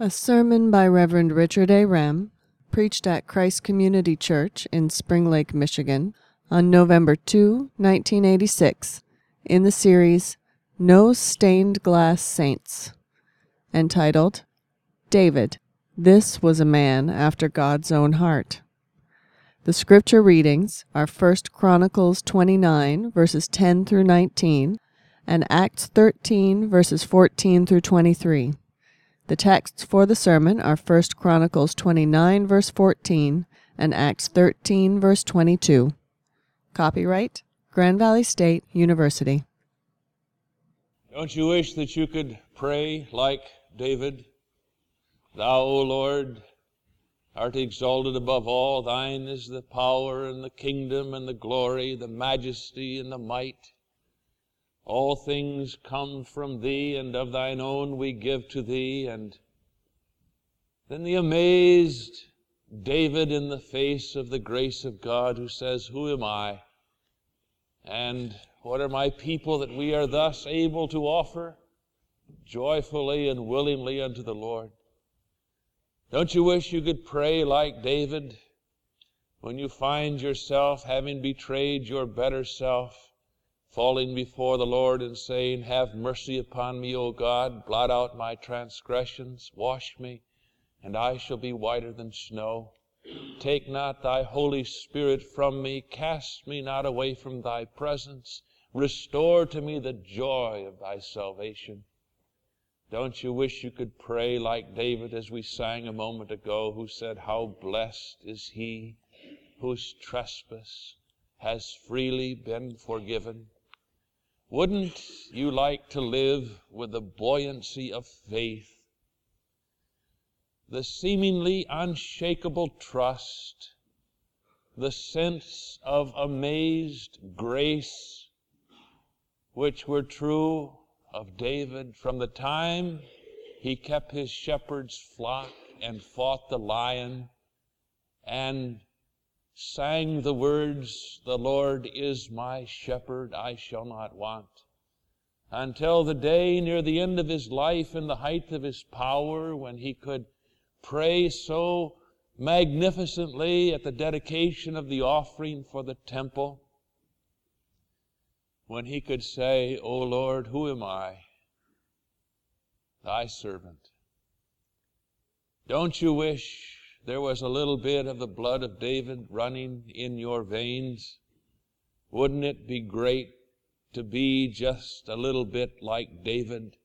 A sermon by Reverend Richard A. Rem, preached at Christ Community Church in Spring Lake, Michigan, on November 2, 1986, in the series No Stained Glass Saints, entitled, David, This Was a Man After God's Own Heart. The scripture readings are 1 Chronicles 29, verses 10 through 19, and Acts 13, verses 14 through 23. The texts for the sermon are 1 Chronicles 29, verse 14, and Acts 13, verse 22. Copyright, Grand Valley State University. Don't you wish that you could pray like David? Thou, O Lord, art exalted above all. Thine is the power and the kingdom and the glory, the majesty and the might. All things come from thee, and of thine own we give to thee. And then the amazed David in the face of the grace of God, who says, Who am I? And what are my people that we are thus able to offer joyfully and willingly unto the Lord? Don't you wish you could pray like David when you find yourself having betrayed your better self, falling before the Lord and saying, Have mercy upon me, O God, blot out my transgressions, wash me, and I shall be whiter than snow. Take not thy Holy Spirit from me, cast me not away from thy presence, restore to me the joy of thy salvation. Don't you wish you could pray like David, as we sang a moment ago, who said, How blessed is he whose trespass has freely been forgiven? Wouldn't you like to live with the buoyancy of faith, the seemingly unshakable trust, the sense of amazed grace, which were true of David from the time he kept his shepherd's flock and fought the lion and sang the words, The Lord is my shepherd, I shall not want, until the day near the end of his life, in the height of his power, when he could pray so magnificently at the dedication of the offering for the temple, when he could say, O Lord, who am I? Thy servant. Don't you wish there was a little bit of the blood of David running in your veins? Wouldn't it be great to be just a little bit like David?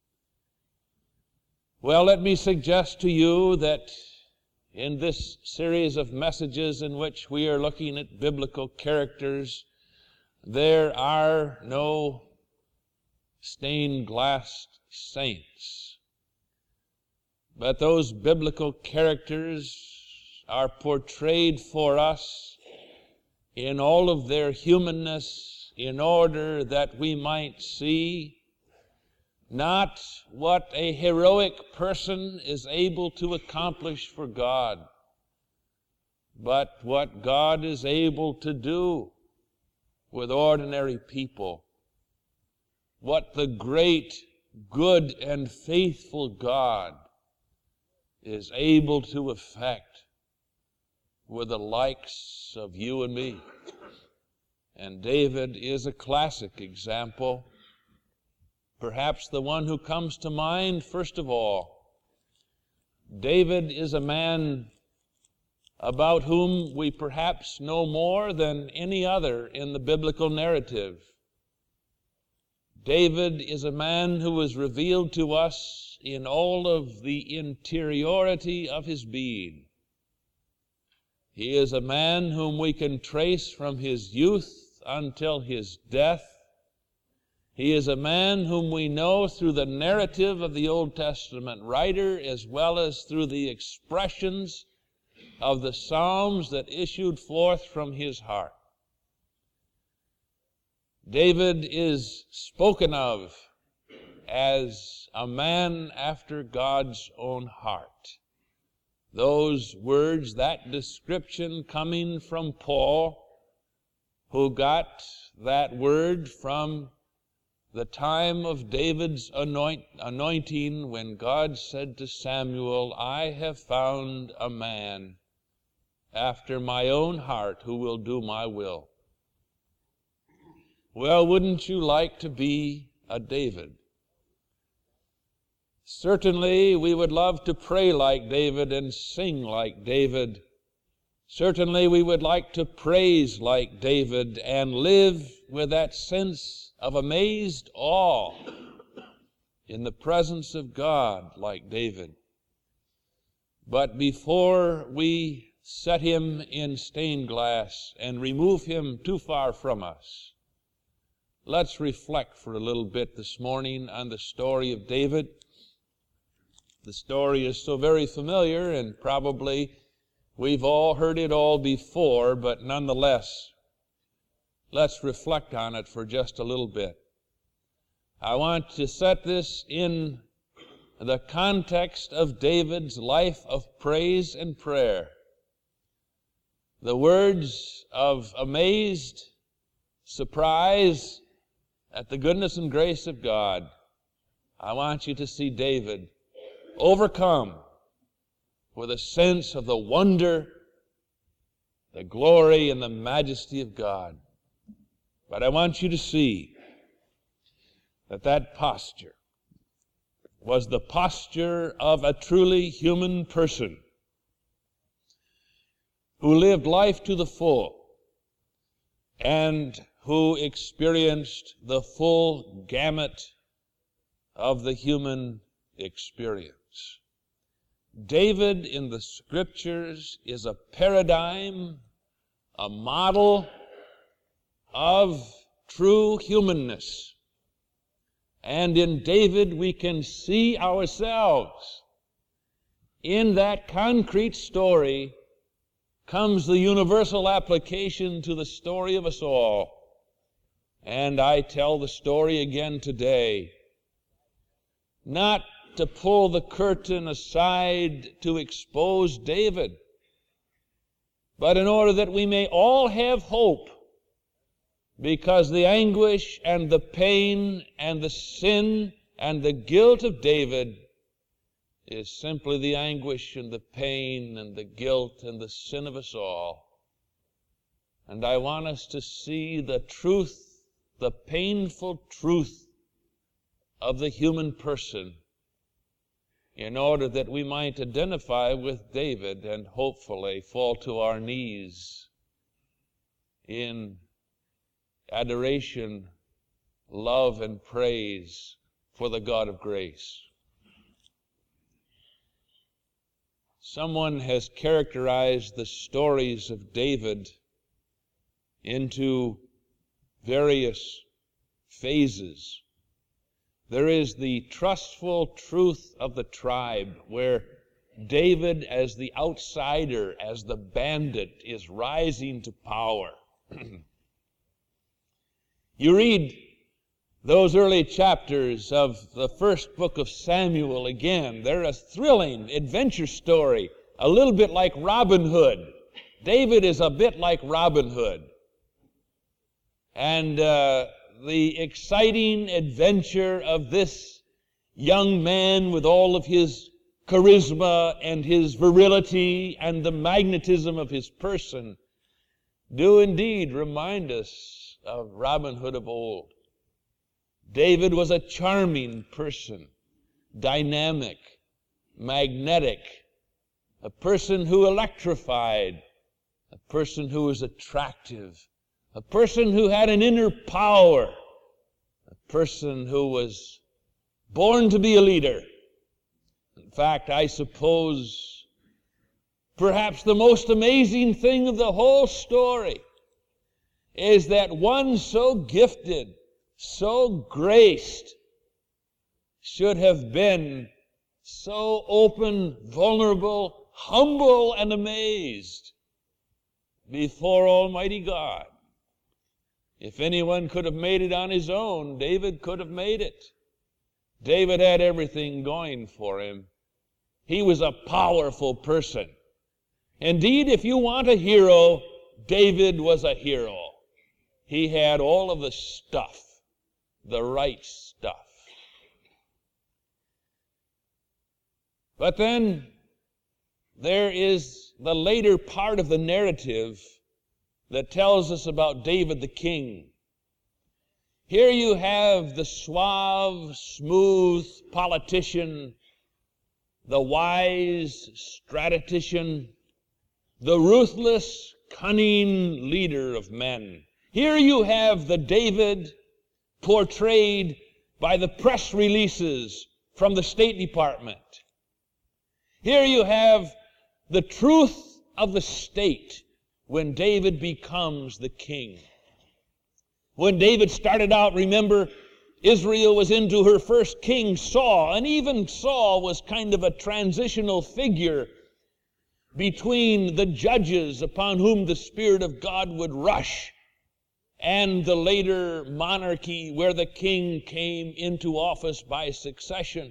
Well, let me suggest to you that in this series of messages in which we are looking at biblical characters, there are no stained glass saints. But those biblical characters are portrayed for us in all of their humanness, in order that we might see not what a heroic person is able to accomplish for God, but what God is able to do with ordinary people. What the great, good, and faithful God is able to effect with the likes of you and me. And David is a classic example, perhaps the one who comes to mind first of all. David is a man about whom we perhaps know more than any other in the biblical narrative. David is a man who was revealed to us in all of the interiority of his being. He is a man whom we can trace from his youth until his death. He is a man whom we know through the narrative of the Old Testament writer, as well as through the expressions of the Psalms that issued forth from his heart. David is spoken of as a man after God's own heart. Those words, that description coming from Paul, who got that word from the time of David's anointing, when God said to Samuel, "I have found a man after my own heart who will do my will." Well, wouldn't you like to be a David? Certainly, we would love to pray like David and sing like David. Certainly, we would like to praise like David and live with that sense of amazed awe in the presence of God like David. But before we set him in stained glass and remove him too far from us, let's reflect for a little bit this morning on the story of David. The story is so very familiar, and probably we've all heard it all before, but nonetheless, let's reflect on it for just a little bit. I want to set this in the context of David's life of praise and prayer. The words of amazed surprise at the goodness and grace of God. I want you to see David overcome with a sense of the wonder, the glory, and the majesty of God. But I want you to see that that posture was the posture of a truly human person who lived life to the full and who experienced the full gamut of the human experience. David in the Scriptures is a paradigm, a model of true humanness. And in David we can see ourselves. In that concrete story comes the universal application to the story of us all. And I tell the story again today, not to pull the curtain aside to expose David, but in order that we may all have hope, because the anguish and the pain and the sin and the guilt of David is simply the anguish and the pain and the guilt and the sin of us all. And I want us to see the truth, the painful truth of the human person, in order that we might identify with David and hopefully fall to our knees in adoration, love, and praise for the God of grace. Someone has characterized the stories of David into various phases. There is the trustful truth of the tribe, where David, as the outsider, as the bandit, is rising to power. You read those early chapters of the first book of Samuel again. They're a thrilling adventure story, a little bit like Robin Hood. David is a bit like Robin Hood. And the exciting adventure of this young man with all of his charisma and his virility and the magnetism of his person do indeed remind us of Robin Hood of old. David was a charming person, dynamic, magnetic, a person who electrified, a person who was attractive, a person who had an inner power, a person who was born to be a leader. In fact, I suppose perhaps the most amazing thing of the whole story is that one so gifted, so graced, should have been so open, vulnerable, humble, and amazed before Almighty God. If anyone could have made it on his own, David could have made it. David had everything going for him. He was a powerful person. Indeed, if you want a hero, David was a hero. He had all of the stuff the right stuff. But then there is the later part of the narrative that tells us about David the king. Here you have the suave, smooth politician, the wise strategician, the ruthless, cunning leader of men. Here you have the David portrayed by the press releases from the State Department. Here you have the truth of the state when David becomes the king. When David started out, remember, Israel was into her first king, Saul, and even Saul was kind of a transitional figure between the judges upon whom the Spirit of God would rush and the later monarchy where the king came into office by succession.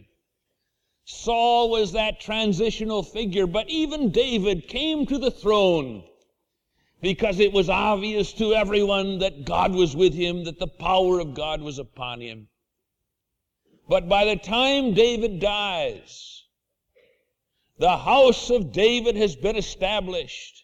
Saul was that transitional figure, but even David came to the throne because it was obvious to everyone that God was with him, that the power of God was upon him. But by the time David dies, the house of David has been established.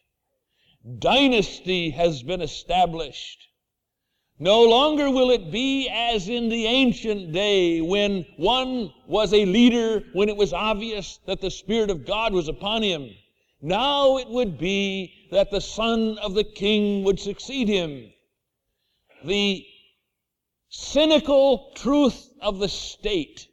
Dynasty has been established. No longer will it be as in the ancient day when one was a leader, when it was obvious that the Spirit of God was upon him. Now it would be that the son of the king would succeed him. The cynical truth of the state.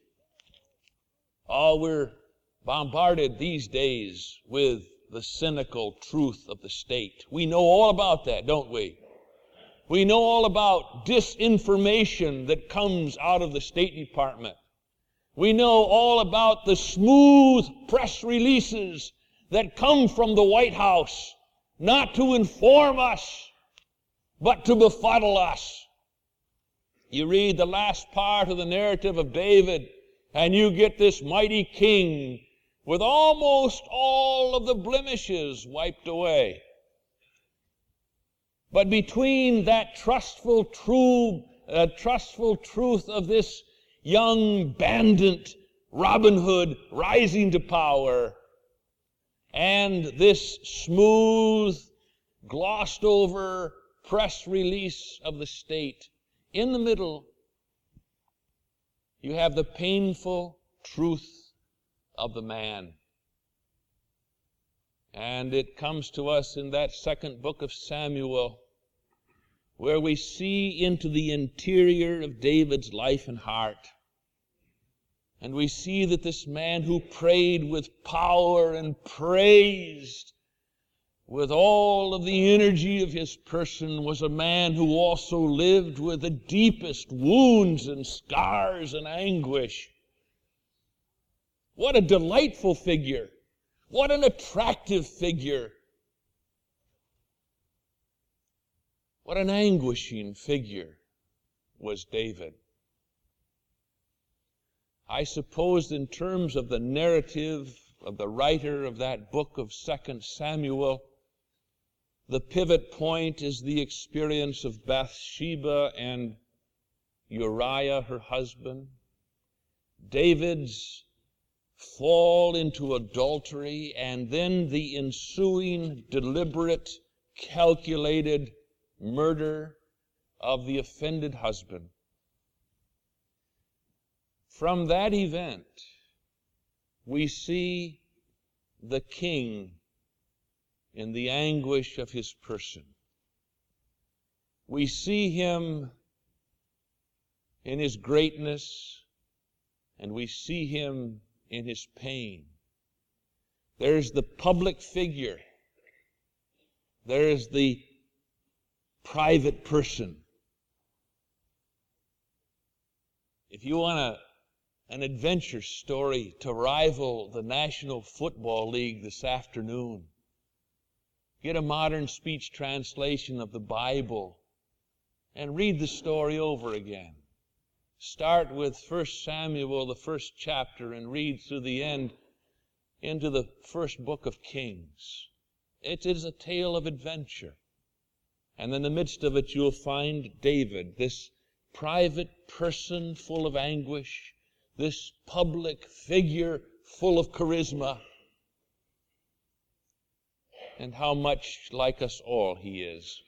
Oh, we're bombarded these days with the cynical truth of the state. We know all about that, don't we? We know all about disinformation that comes out of the State Department. We know all about the smooth press releases that come from the White House, not to inform us, but to befuddle us. You read the last part of the narrative of David, and you get this mighty king with almost all of the blemishes wiped away. But between that trustful truth of this young bandit Robin Hood rising to power and this smooth, glossed over press release of the state, in the middle, you have the painful truth of the man. And it comes to us in that second book of Samuel, where we see into the interior of David's life and heart. And we see that this man who prayed with power and praised with all of the energy of his person was a man who also lived with the deepest wounds and scars and anguish. What a delightful figure. What an attractive figure. What an anguishing figure was David. I suppose in terms of the narrative of the writer of that book of 2 Samuel, the pivot point is the experience of Bathsheba and Uriah, her husband. David's fall into adultery, and then the ensuing deliberate, calculated murder of the offended husband. From that event, we see the king in the anguish of his person. We see him in his greatness, and we see him in his pain. There's the public figure. There's the private person. If you want an adventure story to rival the National Football League this afternoon, get a modern speech translation of the Bible and read the story over again. Start with 1 Samuel, the first chapter, and read through the end into the first book of Kings. It is a tale of adventure. And in the midst of it, you'll find David, this private person full of anguish, this public figure full of charisma, and how much like us all he is.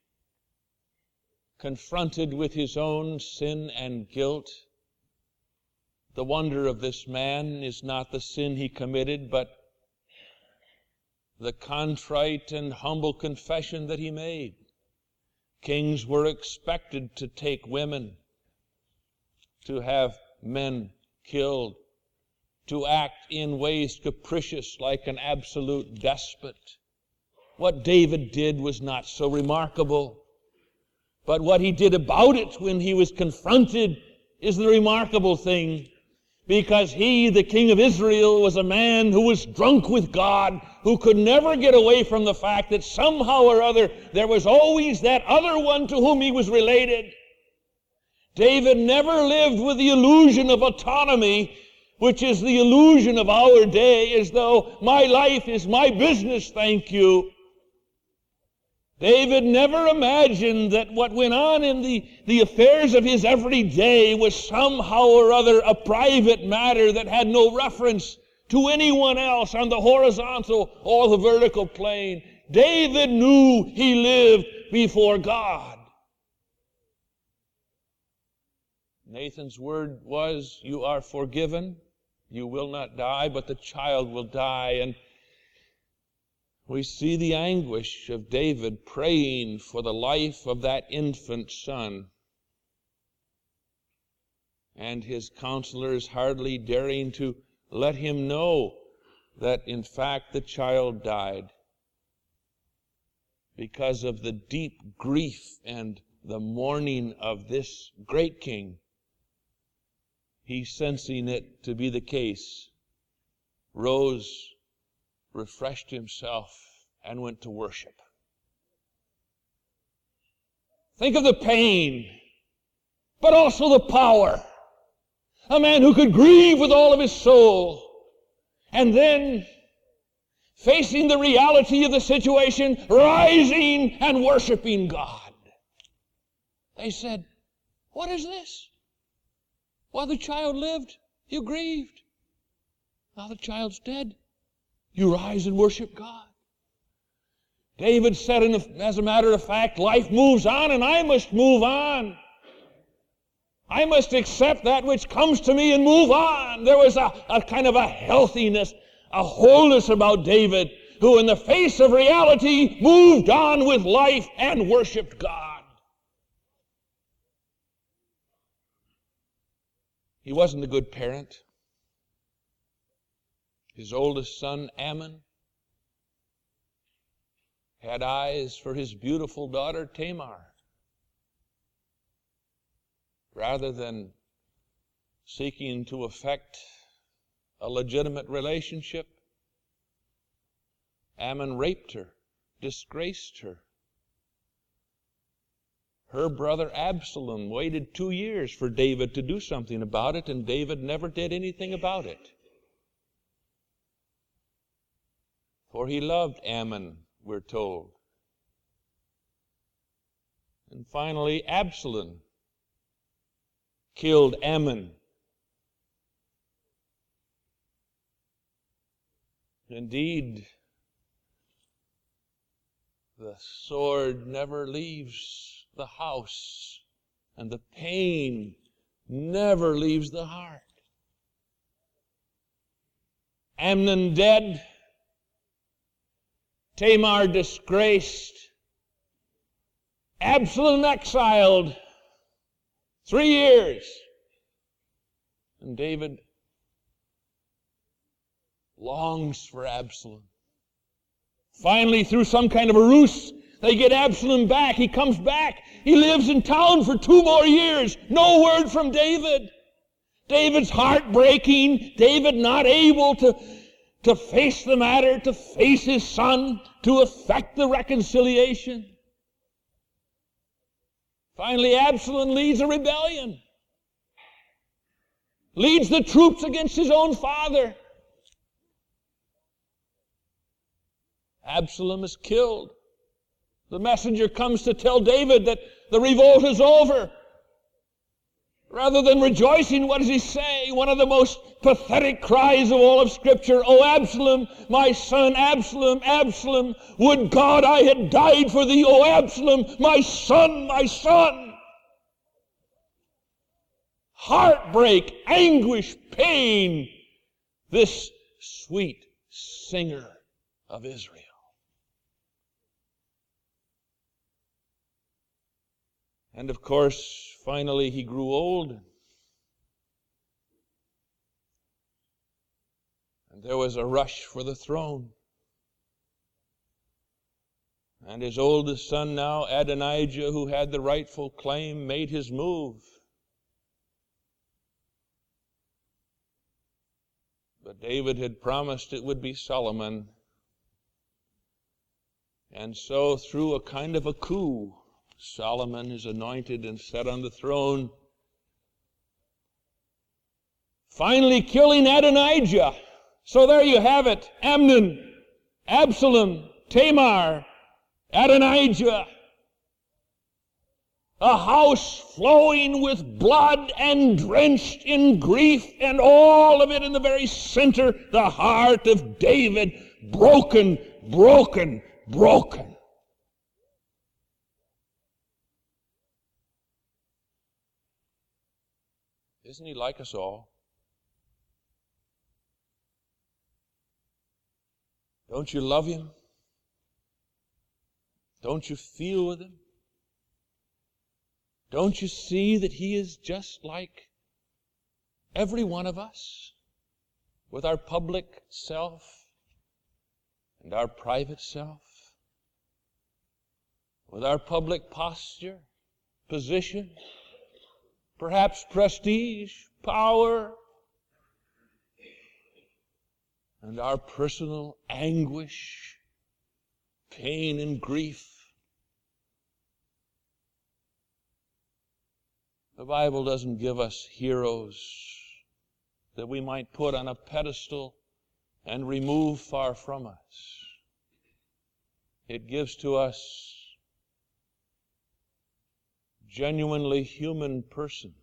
Confronted with his own sin and guilt, the wonder of this man is not the sin he committed, but the contrite and humble confession that he made. Kings were expected to take women, to have men killed, to act in ways capricious like an absolute despot. What David did was not so remarkable, but what he did about it when he was confronted is the remarkable thing, because he, the king of Israel, was a man who was drunk with God, who could never get away from the fact that somehow or other there was always that other one to whom he was related. David never lived with the illusion of autonomy, which is the illusion of our day, as though my life is my business, thank you. David never imagined that what went on in the affairs of his everyday was somehow or other a private matter that had no reference to anyone else on the horizontal or the vertical plane. David knew he lived before God. Nathan's word was, "You are forgiven. You will not die, but the child will die." And we see the anguish of David praying for the life of that infant son, and his counselors hardly daring to let him know that in fact the child died because of the deep grief and the mourning of this great king. He, sensing it to be the case, rose, refreshed himself, and went to worship. Think of the pain, but also the power. A man who could grieve with all of his soul, and then, facing the reality of the situation, rising and worshiping God. They said, "What is this? While the child lived, you grieved. Now the child's dead. You rise and worship God." David said, as a matter of fact, life moves on and I must move on. I must accept that which comes to me and move on. There was a kind of a healthiness, a wholeness about David, who in the face of reality moved on with life and worshiped God. He wasn't a good parent. His oldest son, Ammon, had eyes for his beautiful daughter, Tamar. Rather than seeking to effect a legitimate relationship, Ammon raped her, disgraced her. Her brother Absalom waited 2 years for David to do something about it, and David never did anything about it. For he loved Ammon, we're told. And finally, Absalom killed Ammon. Indeed, the sword never leaves the house, and the pain never leaves the heart. Amnon dead, Tamar disgraced, Absalom exiled 3 years, and David longs for Absalom. Finally, through some kind of a ruse, they get Absalom back. He comes back. He lives in town for 2 more years. No word from David. David's heart breaking. David not able to face the matter, to face his son, to effect the reconciliation. Finally, Absalom leads a rebellion. Leads the troops against his own father. Absalom is killed. The messenger comes to tell David that the revolt is over. Rather than rejoicing, what does he say? One of the most pathetic cries of all of Scripture, "O Absalom, my son, Absalom, Absalom, would God I had died for thee, O Absalom, my son, my son." Heartbreak, anguish, pain, this sweet singer of Israel. And of course, finally he grew old. And there was a rush for the throne. And his oldest son now, Adonijah, who had the rightful claim, made his move. But David had promised it would be Solomon. And so through a kind of a coup, Solomon is anointed and set on the throne, finally killing Adonijah. So there you have it. Amnon, Absalom, Tamar, Adonijah. A house flowing with blood and drenched in grief, and all of it in the very center, the heart of David, broken, broken, broken. Isn't he like us all? Don't you love him? Don't you feel with him? Don't you see that he is just like every one of us, with our public self and our private self, with our public posture, position, perhaps prestige, power, and our personal anguish, pain, and grief? The Bible doesn't give us heroes that we might put on a pedestal and remove far from us. It gives to us genuinely human persons,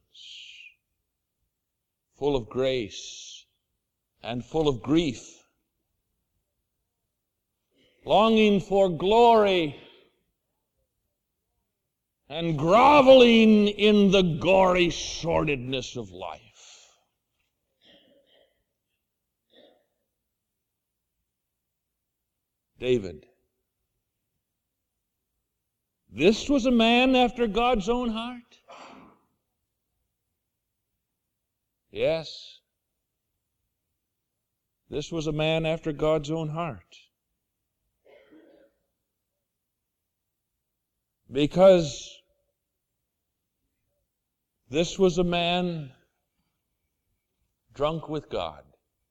full of grace and full of grief, longing for glory and groveling in the gory sordidness of life. David. This was a man after God's own heart. Yes. This was a man after God's own heart. Because this was a man drunk with God.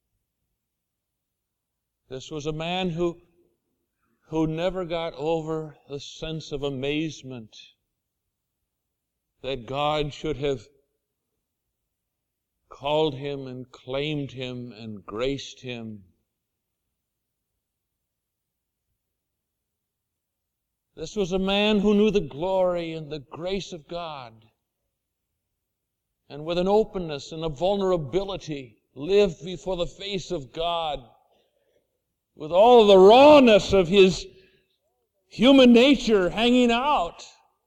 This was a man who never got over the sense of amazement that God should have called him and claimed him and graced him. This was a man who knew the glory and the grace of God, and with an openness and a vulnerability lived before the face of God with all the rawness of his human nature hanging out.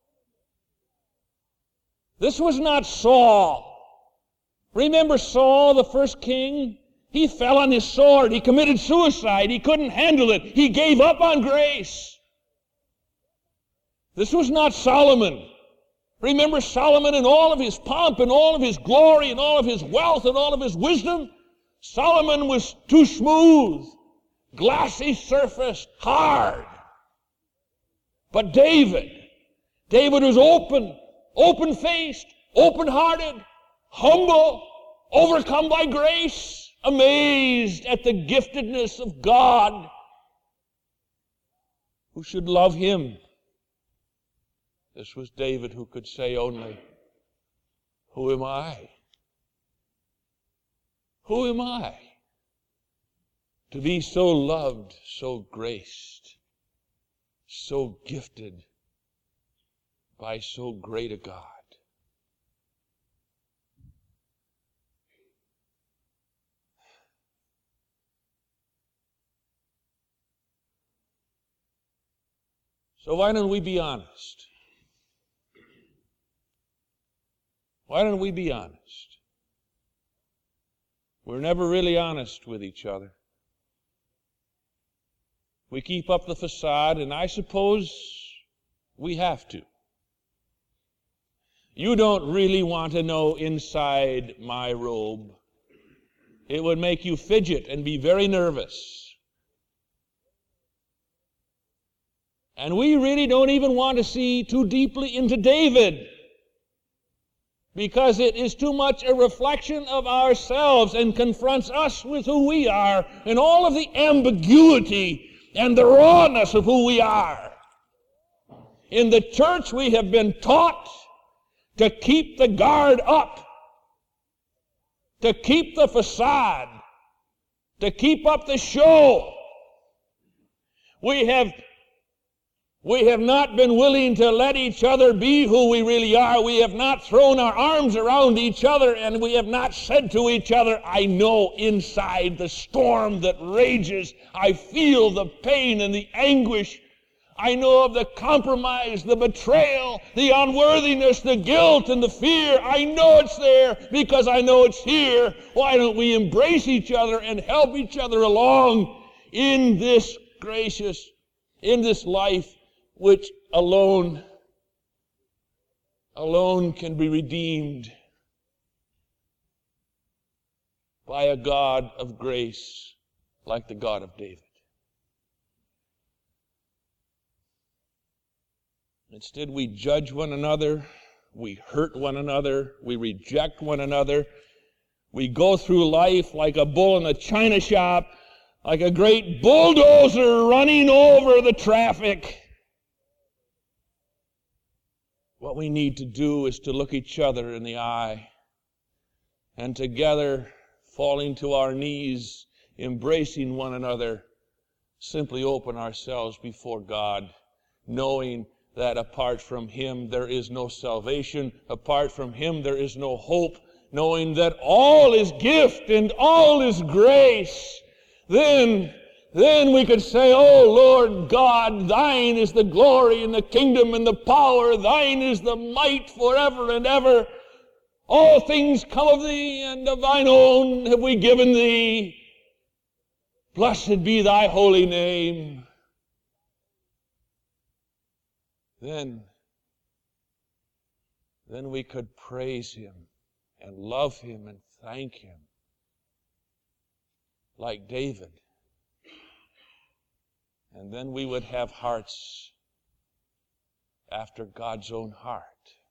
This was not Saul. Remember Saul, the first king? He fell on his sword. He committed suicide. He couldn't handle it. He gave up on grace. This was not Solomon. Remember Solomon in all of his pomp and all of his glory and all of his wealth and all of his wisdom? Solomon was too smooth, glassy surface, hard. But David was open-faced, open-hearted, humble, overcome by grace, amazed at the giftedness of God. Who should love him? This was David who could say only, "Who am I? Who am I to be so loved, so graced, so gifted by so great a God?" So why don't we be honest? Why don't we be honest? We're never really honest with each other. We keep up the facade, and I suppose we have to. You don't really want to know inside my robe. It would make you fidget and be very nervous. And we really don't even want to see too deeply into David, because it is too much a reflection of ourselves and confronts us with who we are and all of the ambiguity and the rawness of who we are. In the church, we have been taught to keep the guard up, to keep the facade, to keep up the show. We have not been willing to let each other be who we really are. We have not thrown our arms around each other, and we have not said to each other, I know inside the storm that rages, I feel the pain and the anguish. I know of the compromise, the betrayal, the unworthiness, the guilt, and the fear. I know it's there because I know it's here. Why don't we embrace each other and help each other along in this life which alone can be redeemed by a God of grace like the God of David. Instead, we judge one another, we hurt one another, we reject one another. We go through life like a bull in a china shop, like a great bulldozer running over the traffic. What we need to do is to look each other in the eye and together, falling to our knees, embracing one another, simply open ourselves before God, knowing that apart from Him there is no salvation, apart from Him there is no hope, knowing that all is gift and all is grace. Then we could say, oh Lord God, Thine is the glory and the kingdom and the power, Thine is the might forever and ever. All things come of Thee, and of Thine own have we given Thee. Blessed be Thy holy name. Then we could praise Him and love Him and thank Him like David. And then we would have hearts after God's own heart.